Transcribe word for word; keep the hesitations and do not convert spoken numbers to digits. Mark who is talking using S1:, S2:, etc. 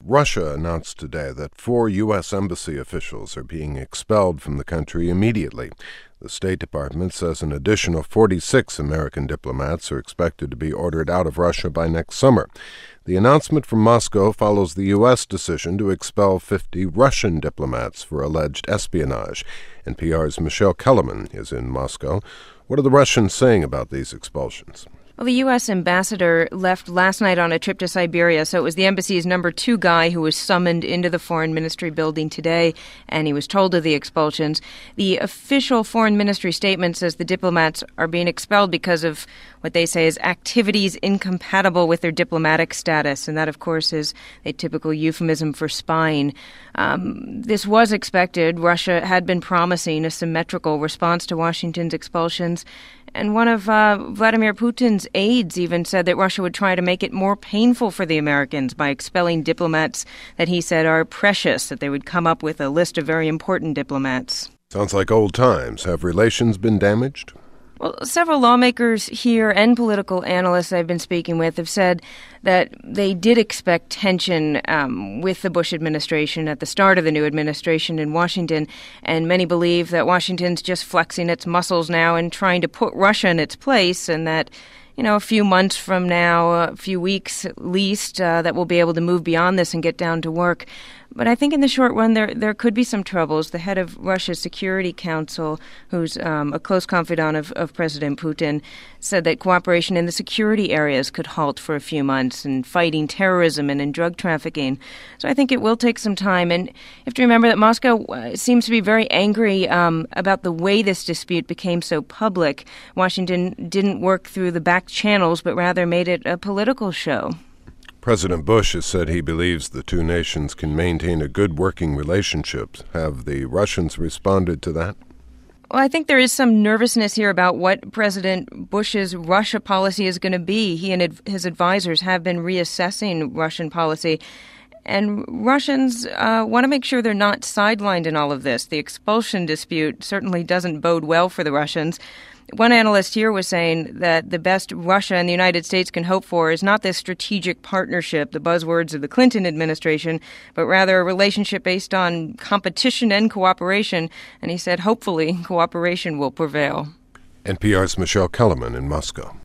S1: Russia announced today that four U S embassy officials are being expelled from the country immediately. The State Department says an additional forty-six American diplomats are expected to be ordered out of Russia by next summer. The announcement from Moscow follows the U S decision to expel fifty Russian diplomats for alleged espionage. N P R's Michelle Kellerman is in Moscow. What are the Russians saying about these expulsions?
S2: Well, the U S ambassador left last night on a trip to Siberia, so it was the embassy's number two guy who was summoned into the foreign ministry building today, and he was told of the expulsions. The official foreign ministry statement says the diplomats are being expelled because of what they say is activities incompatible with their diplomatic status, and that, of course, is a typical euphemism for spying. Um, this was expected. Russia had been promising a symmetrical response to Washington's expulsions, and one of uh, Vladimir Putin's aides even said that Russia would try to make it more painful for the Americans by expelling diplomats that he said are precious, that they would come up with a list of very important diplomats.
S1: Sounds like old times. Have relations been damaged?
S2: Well, several lawmakers here and political analysts I've been speaking with have said that they did expect tension um, with the Bush administration at the start of the new administration in Washington, and many believe that Washington's just flexing its muscles now and trying to put Russia in its place, and that, you know, a few months from now, a few weeks at least, uh, that we'll be able to move beyond this and get down to work. But I think in the short run, there there could be some troubles. The head of Russia's Security Council, who's um, a close confidant of, of President Putin, said that cooperation in the security areas could halt for a few months in fighting terrorism and in drug trafficking. So I think it will take some time. And you have to remember that Moscow seems to be very angry um, about the way this dispute became so public. Washington didn't work through the back channels, but rather made it a political show.
S1: President Bush has said he believes the two nations can maintain a good working relationship. Have the Russians responded to that?
S2: Well, I think there is some nervousness here about what President Bush's Russia policy is going to be. He and ad- his advisors have been reassessing Russian policy. And Russians uh, want to make sure they're not sidelined in all of this. The expulsion dispute certainly doesn't bode well for the Russians. One analyst here was saying that the best Russia and the United States can hope for is not this strategic partnership, the buzzwords of the Clinton administration, but rather a relationship based on competition and cooperation. And he said, hopefully, cooperation will prevail.
S1: N P R's Michelle Kellerman in Moscow.